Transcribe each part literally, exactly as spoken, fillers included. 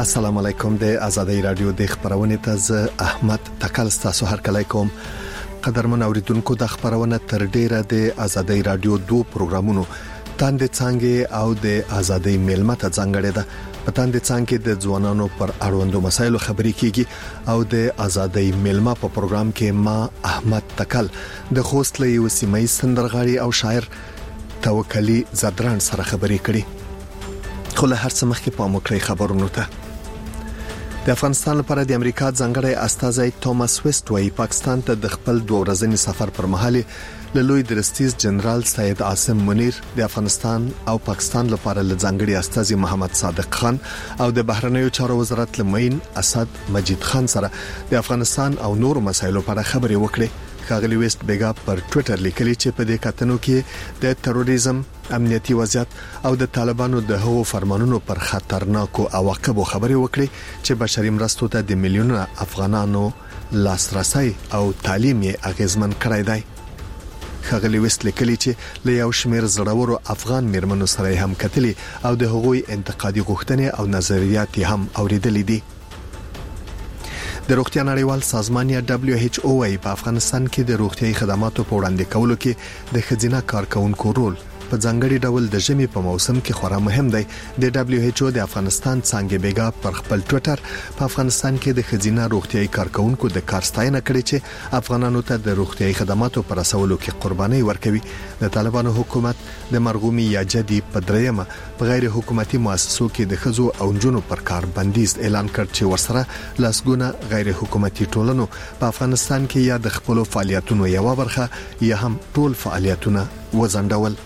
السلام علیکم د آزادۍ رادیو د خبرونه ته احمد تکل تاسو هر کله کوم قدرمن اوریدونکو د خبرونه تر ډیره د آزادۍ رادیو دوه پروګرامونو تاند څنګه او د آزادۍ میلمه ته څنګه ده په تاند څنګه د ځوانانو پر اړوندو مسایلو خبرې کیږي او د آزادۍ میلمه په پروګرام کې ما احمد تکل د خوست له یو سیمه سندرغاړي او شاعر توکلی زدران سره خبرې کړي خو له هر څه مخکې په مکرې خبرونو ته د افغانستان لپاره د امریکا ځانګړی استازی توماس ویسټ وايي پاکستان ته د خپل دوه ورځنی سفر پر مهال له لوی درستیز جنرال سید عاصم منیر د افغانستان او پاکستان لپاره له ځانګړي استازي محمد صادق خان او د بهرنیو چارو وزارت لمین اسد مجید خان سره د افغانستان او نور مسایلو په اړه خبرې وکړي خاغلی ویسټ بیګا پر ټوئیټر لیکلی چې په دې کتنو کې د تروریزم امنیتي وضعیت او د طالبانو د هغو فرمانونو پر خطرناکو عواقبو خبرې وکړي چې بشري مرستو ته د میلیونونو افغانانو لاسرسي او تعلیم یې اغیزمن کړی دی خاغلی ویسټ لیکلی چې له یو شمېر زړورو افغان میرمنو سره هم کتلی او د هغوی انتقادي غوښتنې او نظریات هم اوریدلې دي د روغتیا نړیوال سازمان یا دبليو ایچ او وايي په افغانستان کې د روغتيایي خدماتو په وړاندې کولو کې د خزینه کارکونکو رول په ځانګړي ډول د ژمي په موسم کې خورا مهم دی د دبليو ایچ او د افغانستان څنګه بیګا پر خپل ټوئیټر په افغانستان کې د خزینه روغتيایي کارکونکو د کارستاینه کړې چې افغانانو ته د روغتيایي خدماتو پر رسولو کې قرباني ورکوي د طالبانو حکومت د مرغومي یا جدي په دریمه په غیر حکومتي مؤسسو کې د خزو او جنونو پر کار بندیز اعلان کړ چې ورسره لاسګونه غیر حکومتي ټولنو په افغانستان کې یا د خپل فعالیتونو یو برخه یا هم ټول فعالیتونه وزندول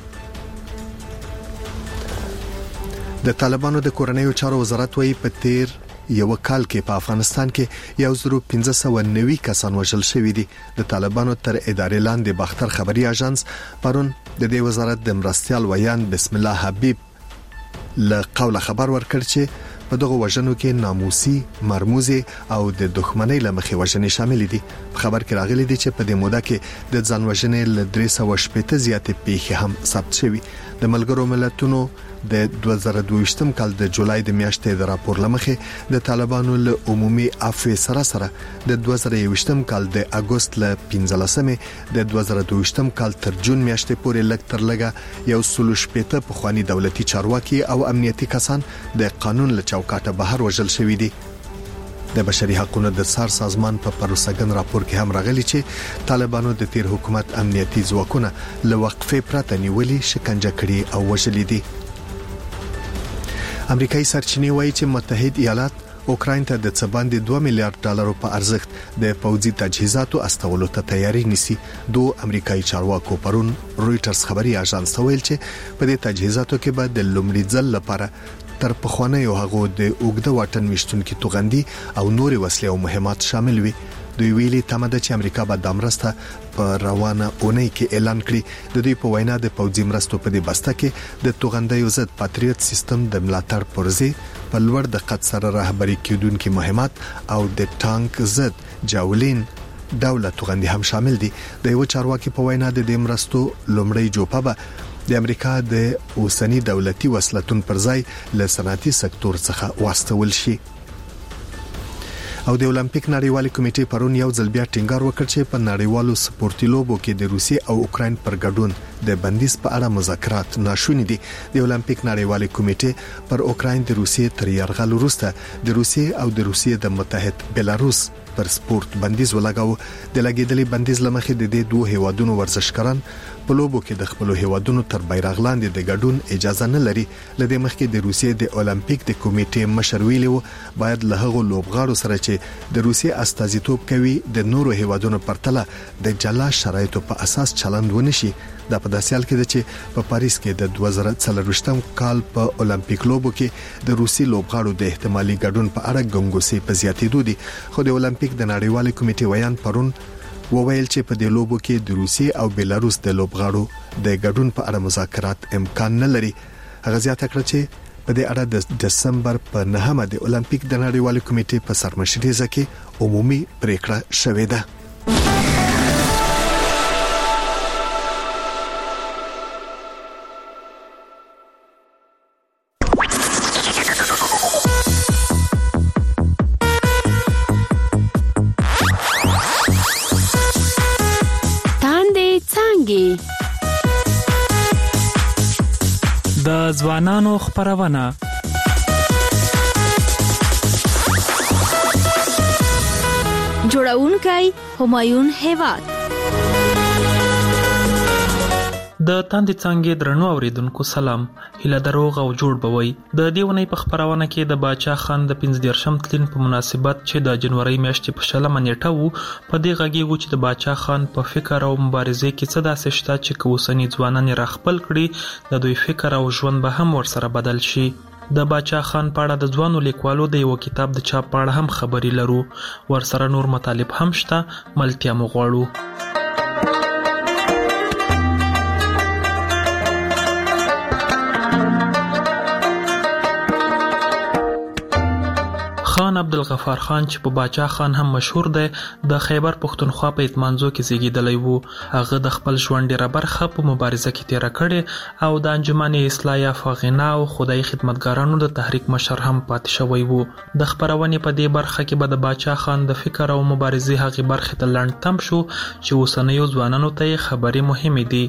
د طالبانو د کورنیو چارو وزارت وايي په تیر یو کال کې په افغانستان کې یو زرو پنځه سوه نوي کسان وژل شوي دي د طالبانو تر ادارې لاندې باختر خبري اژانس پرون د دې وزارت د مرستيال ویان بسم الله حبیب له قوله خبر ورکړ چې په دغه وژنو کې ناموسي مرموزي او د دښمنۍ لمخې وژنې شامل دي خبر کې راغلي دي چې په دې موده کې د ځان وژنې ل درې سوه شپږ زیاتې پیښې هم ثبت شوي د ملګرو ملتونو د دوه زره دوه کال د جولای د میاشتې د راپور لمخې د طالبانو له عمومي عفو سره سره د دوه زره یو کال د اگست ل پنځلسمې د دوه زره دوه کال تر جون میاشتې پورې لږ تر لږه یو سل شپږ په خواني دولتي چارواکي او امنیتي کسان د قانون له چوکاټه بهر وژل شوي دي د بشري حقوقو د سار سازمان په پروسګن راپور کې هم راغلي چې طالبانو د تیر حکومت امنیتي ځواکونه له وقفې پرته نیولې شکنجه کړي او وژلي دي امریکایي سرچینې وایي چې متحده ایالات اوکراین ته د څباندې دوه میلیارډ ډالرو په ارزښت د پوځي تجهیزاتو استولو ته تیاری نیسي دوه امریکایي چارواکو پرون رويټرز خبري اژانس ته ویل چې په دې تجهیزاتو کې به د لومړي ځل لپاره تر پخوانه یو هغه د اوګده واټن مشتونکو توغندي او نوري وسلې او مهمات شامل وي دوی ویلي تمه ده چې امریکا به د مرسته په روانه اونۍ کې اعلان کړي د دوی په وینا د پوځي مرستو په دې بسته کې د توغندیو ضد پاتریوت سیستم د ملاتړ پرځې په لوړ دقت سره رهبری کېدونکو مهمات او د ټانک ضد جاولین دولت توغندي هم شامل دي د یو چارواکي په وینا د دې مرستو لومړی جوپه به د امریکا د اوسنی دولتي وسلتون پر ځای له صنعتي سکتور څخه واستول شي او د اولمپیک نړیوالې کمیټې پرون یو ځل بیا ټینګار وکړ چې په نړیوالو سپورتي لوبو کې د روسي او اوکراین پر ګډون د بندیز په اړه مذاکرات ناشوني دي د اولمپیک نړیوالې کمیټې پر اوکراین د روسي تر یرغل وروسته د روسي او د روسي د متحد بلاروس پر سپورت بندیز ولګاو د لګیدلې بندیز لمخې د دې دوه هیوادونو ورزشکاران په لوبو کې د خپل هیوادونو تر بیرغ لاندې د ګډون اجازه نه لري لدې مخکې د روسیې د اولمپیک د کمیټې مشر ویلو باید له هغو لوبغاړو سره چې د روسیې استازیتوب کوي د نورو هیوادونو پرتله د جلا شرایطو په اساس چلند ونشي دا په داسې حال کې ده چې په پاریس کې د دوه زره څلرویشتم کال په اولمپیک لوبو کې د روسي لوبغاړو د احتمالي ګډون په اړه ګنګوسې په زیاتېدو دي خو د اولمپیک د نړیوالې کمیټې ویان پرون وویل چې په دې لوبو کې د روسي او بیلاروس د لوبغاړو د ګډون په اړه مذاکرات امکان نه لري هغه زیاته کړه چې په دې اړه د دسمبر په نهمه د اولمپیک د نړیوالې کمیټې په سرمشرۍ کې عمومي پریکړه شوې ده څانګې. د ځوانانو خپرونه. جوړونکی همایون هیواد. د تاندې څانګې درنو اوریدونکو سلام. هیله دروغ او جوړ بوي. د دیونی په خبرونه کې د باچا خان د پنځه دیرشم تلین په مناسبت چې د جنوري میاشتې په شلمه نیټه وو، په دې غږیږو چې د باچا خان په فکر او مبارزې کې څه داسې شته چې کوسنی ځوانان را خپل کړي، د دوی فکر او ژوند به هم ورسره بدل شي. د باچا خان په اړه د ځوانو لیکوالو د یو کتاب د چاپ په اړه هم خبري لرو، ورسره نور مطالب هم شته، ملتیا مو غواړو. خان عبدالغفار خان چې په باچا خان هم مشهور دی، د خیبر پښتونخوا په اتمانزو کې زیږیدلی وو. هغه د خپل ژوند ډیره برخه په مبارزه کې تیره کړې او د انجمن اصلاح یافته غنا او خدای خدمتګارانو د تحریک مشر هم پاتې شوی وو. د خبرونې په دې برخه کې به د باچا خان د فکر او مبارزې هغې برخې ته لنډ تم شو چې اوسنیو ځوانانو ته یې خبرې مهمې دي.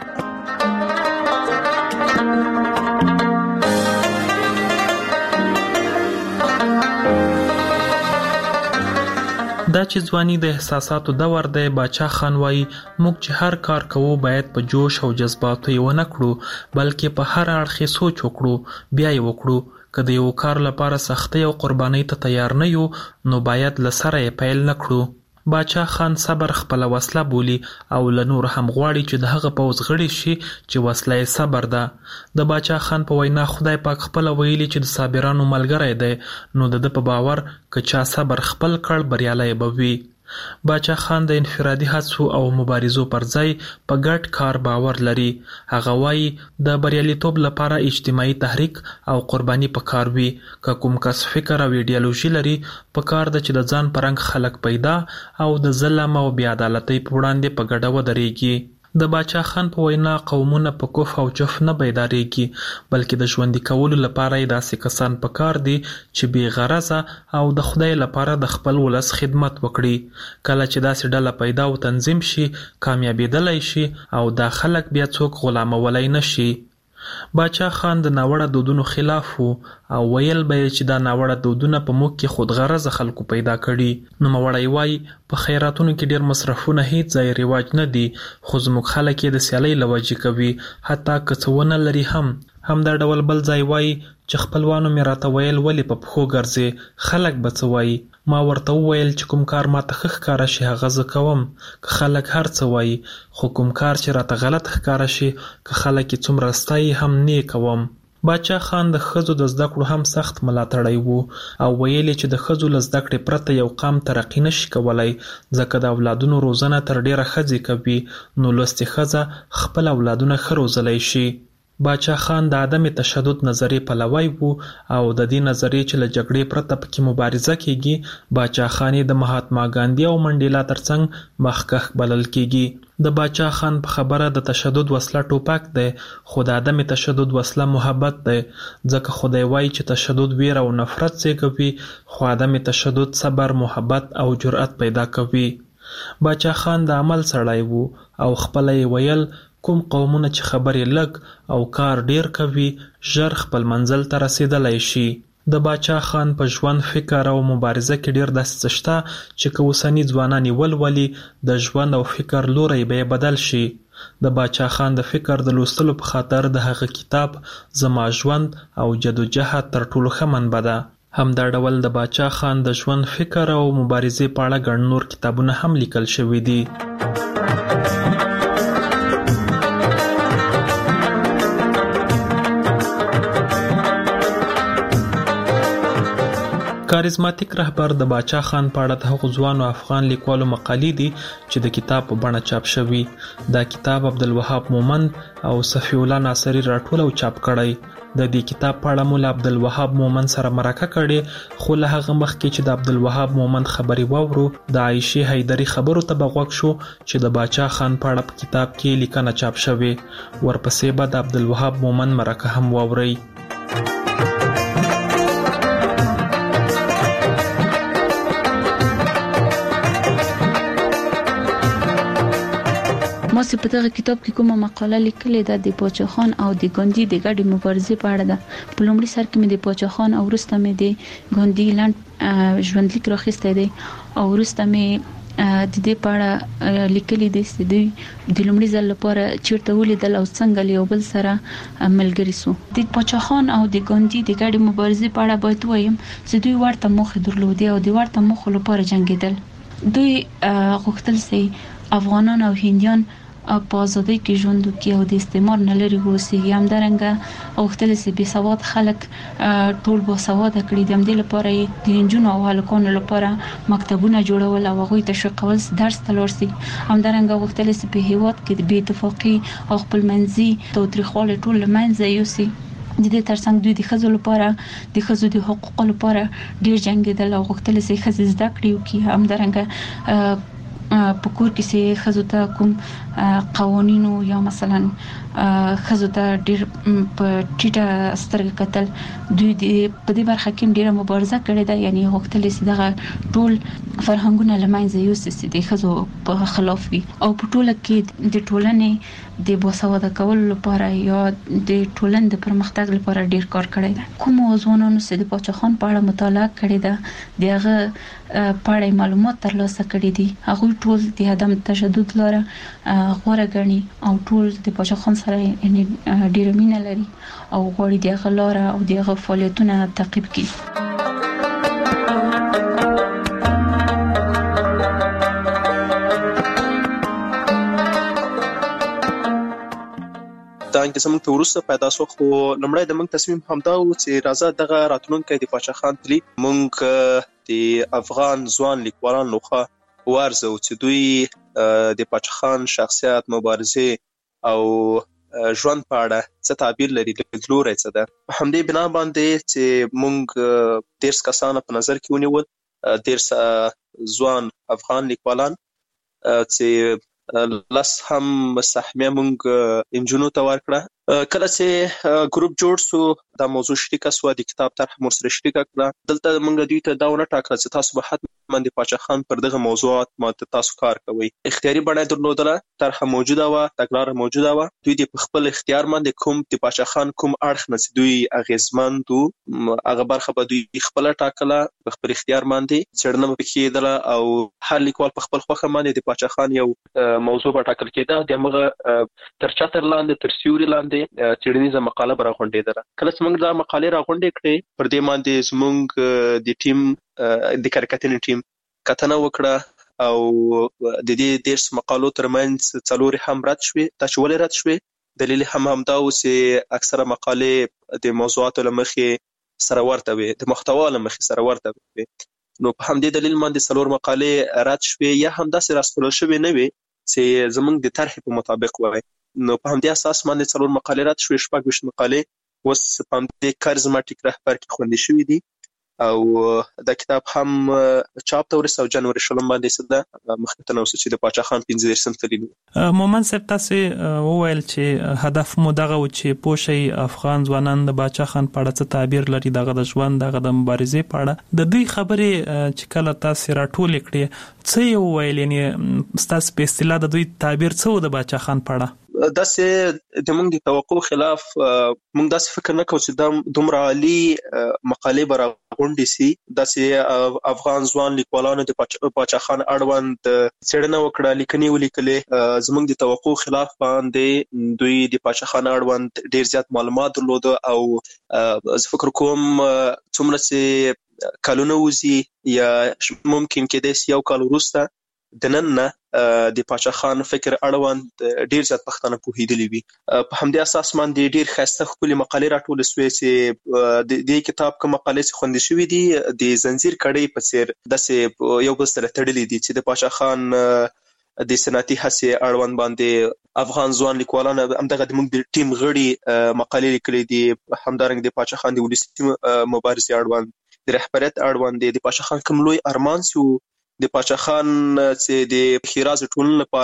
دا چې ځواني د احساساتو دور دی، باچا خان وایي موږ چې هر کار کوو باید په جوش او جذباتو یې ونه کړو، بلکې په هر اړخ یې سوچ وکړو، بیا یې وکړو. که د یو کار لپاره سختۍ او قربانۍ ته تیار نه یو، نو باید له سره یې پیل نه کړو. باچا خان صبر خپله وسله بولي او له نور هم غواړي چې د هغه پوځ غړي شي چې وسله یې صبر ده. د باچا خان په وینا خدای پاک خپله ویلي چې د صابرانو ملګری دی، نو د ده په باور که چا صبر خپل کړ بریالی به وي. باچا خان د انفرادي هڅو او مبارزو پر ځای په ګډ کار باور لري. هغه وایي د بریالیتوب لپاره اجتماعي تحریک او قرباني پکار وي. که کوم کس فکر او ایډیالوژي لري، پکار ده چې د ځان په رنګ خلک پیدا او د ظلم او بې عدالتۍ په وړاندې په ګډه ودرېږي. د باچا خان په وینا قومونه په کف او جف نه بیداریږي، بلکې د ژوندي کولو لپاره یې داسې کسان پکار دي چې بې غرضه او د خدای لپاره د خپل ولس خدمت وکړي. کله چې داسې ډله پیدا او تنظیم شي، کامیابېدلی شي او دا خلک بیا څوک غلامولی نه شي. باچا خان د ناوړه دودونو خلاف وو او ویل به یې چې دا ناوړه دودونه په موږ کې خودغرضه خلکو پیدا کړي. نوموړی وایي په خیراتونو کې ډیر مصرفونه هیڅ ځای رواج نه دي، خو زموږ خلک یې د سیالۍ له وجې کوي، حتی که څه ونه لري هم. همدا ډول بل ځای وایي چې خپلوانو مې راته ویل ولې په پښو ګرځې، خلک به څه وایي. ما ورته وویل چې کوم کار ماته ښه ښکاره شي هغه زه کوم، که خلک هر څه وایي، خو کوم کار چې راته غلط ښکاره شي، که خلک یې څومره ستایي هم نه کوم. باچا خان د ښځو د زده کړو هم سخت ملاتړی وو او ویل چې د ښځو له زده کړې پرته یو قام ترقي نشي کولی، ځکه د اولادونو روزنه تر ډیره ښځې کوي، نو لوستې ښځه خپل اولادونه ښه روزلی شي. باچا خان د عدم تشدد نظریې پلوی وو او د دې نظریې چې له جګړې پرته پکې مبارزه کیږي، باچا خان یې د مهاتما ګاندي او منډیلا ترڅنګ مخکښ بلل کیږي. د باچا خان په خبره د تشدد وسله ټوپک دی، خو د عدم تشدد وسله محبت دی، ځکه خدای وایي چې تشدد ویر او نفرت زیږوي، خو عدم تشدد صبر، محبت او جرأت پیدا کوي. باچا خان د عمل سړی وو او خپله یې ویل کوم قومونه چې خبرې لږ او کار ډیر کوي، ژر خپل منزل ته رسیدلی شي. د باچا خان په ژوند، فکر او مبارزه کې ډیر داسې څه شته چې که اوسني ځوانان یې ولولي، د ژوند او فکر لوری به یې بدل شي. د باچا خان د فکر د لوستلو په خاطر د هغه کتاب زما ژوند او جدوجهد تر ټولو ښه منبع ده. همدا ډول د باچا خان د ژوند، فکر او مبارزې په اړه ګڼ نور کتابونه هم لیکل شوي دي. کاریزماتیک رهبر د باچا خان په اړه د هغو ځوانو افغان لیکوالو مقالې دي چې د کتاب په بڼه چاپ شوي. دا کتاب عبدالوهاب مومند او صفی الله ناصري راټول او چاپ کړی. د دې کتاب په اړه مو له عبدالوهاب مومند سره مرکه کړې، خو له هغه مخکې چې د عبدالوهاب مومند خبرې واورو، د عایشې حیدري خبرو ته به غوږ شو چې د باچا خان په اړه په کتاب کې لیکنه چاپ شوې. ورپسې به د عبدالوهاب مومند مرکه هم واورئ. ما چې په دغه کتاب کې کومه مقاله لیکلې ده د پاچا خان او د ګاندي د ګډې مبارزې په اړه ده. په لومړي سر کې مې د پاچا خان او وروسته مې د ګاندي لاند ژوندلیک راخسته دی او وروسته مې د دې په اړه لیکلي دي چې د لومړي ځل لپاره چیرته ولیدل او څنګه یو بل سره ملګری سو. د پاچا خان او د ګاندي د ګډې مبارزې په اړه باید وایم چې دوی ورته موخې درلودې او د ورته موخو لپاره جنگیدل. دوی غوښتل چې افغانان او هندیان په ازادۍ کې ژوند وکړي او د استعمار نه لري اوسېږي. همدارنګه غوښتل چې بې سواد خلک ټول باسواده کړي. د همدې لپاره یې د نجونو او هلکانو لپاره مکتبونه جوړول او هغوی تشویقول چې درس ته لاړ شي. همدارنګه غوښتل چې په هېواد کې د بې اتفاقي او خپلمنځي تاوتریخوالی ټول له منځه یوسي. د دې ترڅنګ دوی د ښځو لپاره د ښځو د حقوقو لپاره ډېر جنګېدل او غوښتل چې ښځې زده کړې وکړي. همدارنګه په کور کې چې ښځو ته کوم قوانینو یا مثلا ښځو ته ډېر په ټیټه سترګه کتل، دوی د په دې برخه کې ډېره مبارزه کړې ده. یعنی غوښتل چې دغه ټول فرهنګونه له منځه یوسي چې د ښځو په خلاف وي او په ټوله کې د ټولنې د باسواده کولو لپاره یا د ټولنې د پرمختګ لپاره ډېر کار کړی ده. کوم ځوانانو چې د پاچا خان په اړه مطالعه کړې ده د هغه په اړه معلومات ترلاسه کړي دي، هغوی ټول د عدم تشدد لاره غوره ګڼي او ټول د پاچا خان سره یعنی ډېره مینه لري او غواړي د هغه لاره او د هغه فعالیتونه تعقیب کړي. دا انګه زموږ ته وروسته پیدا شو، خو لومړی د موږ تصمیم همدا و چې راځه دغه راتلونکی د پاچا خان تلی موږ د افغان ځوان لیکوالان لخوا وارزو چې دوی د پاچا خان شخصیت، مبارزې او ژوند په اړه څه تعبیر لري، لیدلوری څه ده. په همدې بنا باندې چې موږ دیرش کسان په نظر کې ونیول، دیرش ځوان افغان لیکوالان چې لس هم سهمیه مونږ انجونو ته ورکړه. کله چې ګروپ جوړ سو دا موضوع شریکه سوه، د کتاب طرح مو سره شریکه کړه. دلته مونږ دوی ته دا ونه ټاکله چې تاسو به حتما د پاچا خان پر دغه موضوعات ما ته تاسو کار کوئ. اختیاري بڼه یې درلودله، طرحه موجوده وه، تګلاره موجوده وه. دوی د په خپل اختیار باندې کوم د پاچا خان کوم اړخ نه چې دوی اغېزمند وو هغه برخه به دوی خپله ټاکله، په خپل اختیار باندې څېړنه به پکې کېدله او هر لیکوال په خپل خوښه باندې د پاچا خان یو موضوع به ټاکل کېده. د همغه تر چتر لاندې، تر سیوري لاندې څېړنیزه مقاله به راغونډېدله. کله چې موږ دا مقالې راغونډې کړې، پر دې باندې زموږ د ټیم د کارکتنې ټیم کتنه وکړه او د دې دیرش مقالو ترمنځ څلورې هم رد شوې. دا چې ولې رد شوې، دلیل هم همدا و چې اکثره مقالې د موضوعاتو له مخې سره ورته وې، د محتوا له مخې سره ورته وې. نو په همدې دلیل باندې څلور مقالې رد شوې یا همداسې راسپړل شوې نه وې چې زموږ د طرحې په مطابق وای. نو په همدې اساس باندې څلور مقالې رد شوې، شپږ ویشت مقالې اوس په همدې کار زما ټیک رهبر کې خوندي شوي دي او دا کتاب هم چاپ ته ورسېد او جنوري شلم باندې څه ده مخکې ته نه اوسه چې د پاچا خان پنځه دېرشم تلین و. مومن صاحب تاسې وویل چې هدف مو دغه و چې پوه شئ افغان ځوانان د پاچا خان په اړه څه تعبیر لري، دغه د ژوند، دغه د مبارزې په اړه. د دوی خبرې چې کله تاسې راټولې کړې څه یې وویل، یعنې ستاسو په اصطلاح د دوی تعبیر څه و د پاچا خان په اړه؟ داسې د موږ د توقع خلاف موږ داسې فکر نه کوو چې دا دومره عالي مقالې به راغونډې سي. داسې افغان ځوان لیکوالانو د پاچا خان اړوند څېړنه وکړه، لیکنې ولیکلې. زموږ د توقع خلاف باندې دوی د پاچا خان اړوند ډېر زیات معلومات درلوده او زه فکر کوم څومره چې کلونه وځي یا ممکن کېدای سي یو کال وروسته د نن نه د پاچا خان فکر اړوند ډېر زیات پښتانه پوهېدلي وي. په همدې اساس باندې ډېر ښایسته ښکلې مقالې راټولې سوې چې د دې کتاب کوم مقالې چې خوندي شوي دي د زنځیر کړۍ په څېر داسې یو بل سره تړلي دي چې د پاچا خان د صنعتي هڅې اړوند باندې افغان ځوان لیکوالان همدغه د موږ د ټیم غړي مقالې لیکلې دي. همدارنګه د پاچا خان د ولسي مبارزې اړوند، د رهبریت اړوند، د پاچا خان کوم لوی ارمان چې د پاچا خان چې د ښېراز ټولنې لپاره